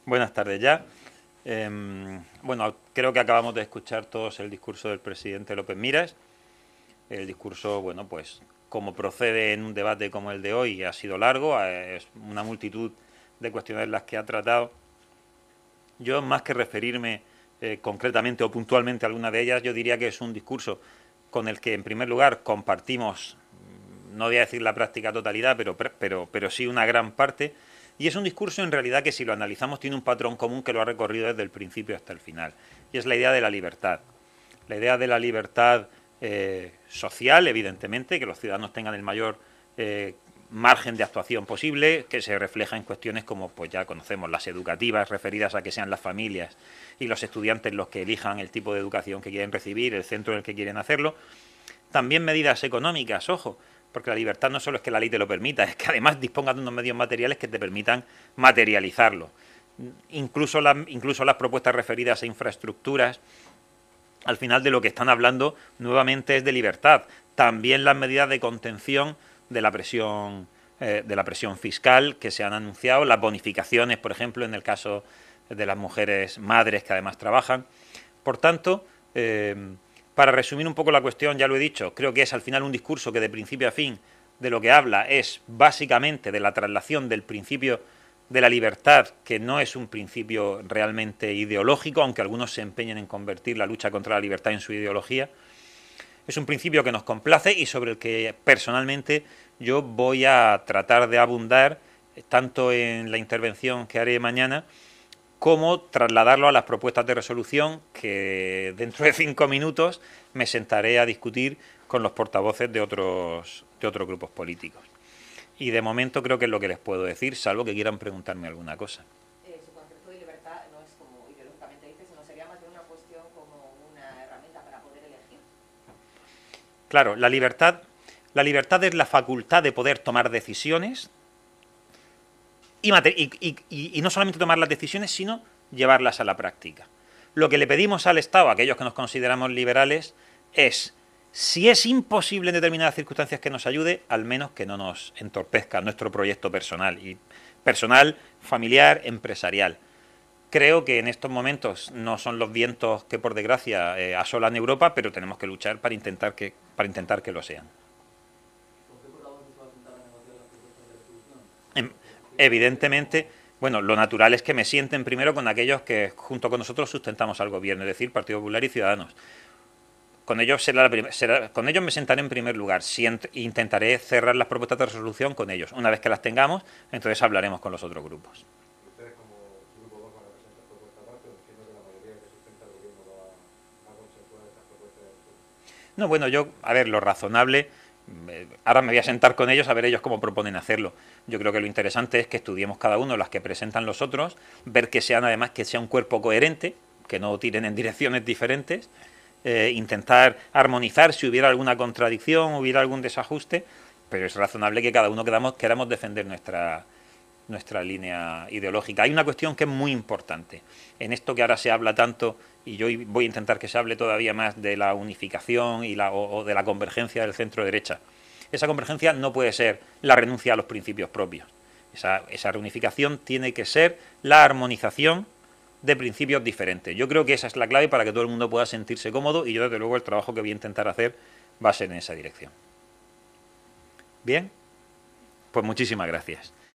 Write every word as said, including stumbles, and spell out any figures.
Buenas tardes ya. Eh, bueno, creo que acabamos de escuchar todos el discurso del presidente López Miras. El discurso, bueno, pues como procede en un debate como el de hoy, ha sido largo, es una multitud de cuestiones las que ha tratado. Yo, más que referirme eh, concretamente o puntualmente a alguna de ellas, yo diría que es un discurso con el que, en primer lugar, compartimos, no voy a decir la práctica totalidad, pero, pero, pero sí una gran parte. Y es un discurso, en realidad, que si lo analizamos tiene un patrón común que lo ha recorrido desde el principio hasta el final. Y es la idea de la libertad. La idea de la libertad eh, social, evidentemente, que los ciudadanos tengan el mayor eh, margen de actuación posible, que se refleja en cuestiones como, pues ya conocemos, las educativas, referidas a que sean las familias y los estudiantes los que elijan el tipo de educación que quieren recibir, el centro en el que quieren hacerlo. También medidas económicas, ojo, porque la libertad no solo es que la ley te lo permita, es que además dispongas de unos medios materiales que te permitan materializarlo. Incluso, la, incluso las propuestas referidas a infraestructuras, al final de lo que están hablando nuevamente es de libertad. También las medidas de contención de la presión, eh, de la presión fiscal que se han anunciado, las bonificaciones, por ejemplo, en el caso de las mujeres madres que además trabajan. Por tanto, eh, para resumir un poco la cuestión, ya lo he dicho, creo que es al final un discurso que de principio a fin de lo que habla es básicamente de la traslación del principio de la libertad, que no es un principio realmente ideológico, aunque algunos se empeñen en convertir la lucha contra la libertad en su ideología. Es un principio que nos complace y sobre el que personalmente yo voy a tratar de abundar tanto en la intervención que haré mañana como trasladarlo a las propuestas de resolución que dentro de cinco minutos me sentaré a discutir con los portavoces de otros, de otros grupos políticos. Y de momento creo que es lo que les puedo decir, salvo que quieran preguntarme alguna cosa. Eh, su concepto de libertad no es como ideológicamente dice, sino sería más bien una cuestión como una herramienta para poder elegir. Claro, la libertad, la libertad es la facultad de poder tomar decisiones y, y, y, y no solamente tomar las decisiones, sino llevarlas a la práctica. Lo que le pedimos al Estado, a aquellos que nos consideramos liberales, es, si es imposible en determinadas circunstancias que nos ayude, al menos que no nos entorpezca nuestro proyecto personal, y personal, familiar, empresarial. Creo que en estos momentos no son los vientos que, por desgracia, eh, asolan Europa, pero tenemos que luchar para intentar que, para intentar que lo sean. Evidentemente, bueno, lo natural es que me sienten primero con aquellos que junto con nosotros sustentamos al gobierno, es decir, Partido Popular y Ciudadanos. Con ellos, será la será, con ellos me sentaré en primer lugar. Si intentaré cerrar las propuestas de resolución con ellos. Una vez que las tengamos, entonces hablaremos con los otros grupos. ¿Ustedes como grupo dos van a presentar propuesta aparte? Entiendo que la mayoría que sustenta el gobierno va a consensuar estas propuestas de resolución. No, bueno, yo, a ver, lo razonable... Ahora me voy a sentar con ellos a ver ellos cómo proponen hacerlo. Yo creo que lo interesante es que estudiemos cada uno las que presentan los otros, ver que sean además que sea un cuerpo coherente, que no tiren en direcciones diferentes, eh, intentar armonizar si hubiera alguna contradicción, hubiera algún desajuste, pero es razonable que cada uno queramos, queramos defender nuestra, nuestra línea ideológica. Hay una cuestión que es muy importante. En esto que ahora se habla tanto, y yo voy a intentar que se hable todavía más de la unificación y la, o, o de la convergencia del centro-derecha. Esa convergencia no puede ser la renuncia a los principios propios. Esa, esa reunificación tiene que ser la armonización de principios diferentes. Yo creo que esa es la clave para que todo el mundo pueda sentirse cómodo y yo, desde luego, el trabajo que voy a intentar hacer va a ser en esa dirección. Bien, pues muchísimas gracias.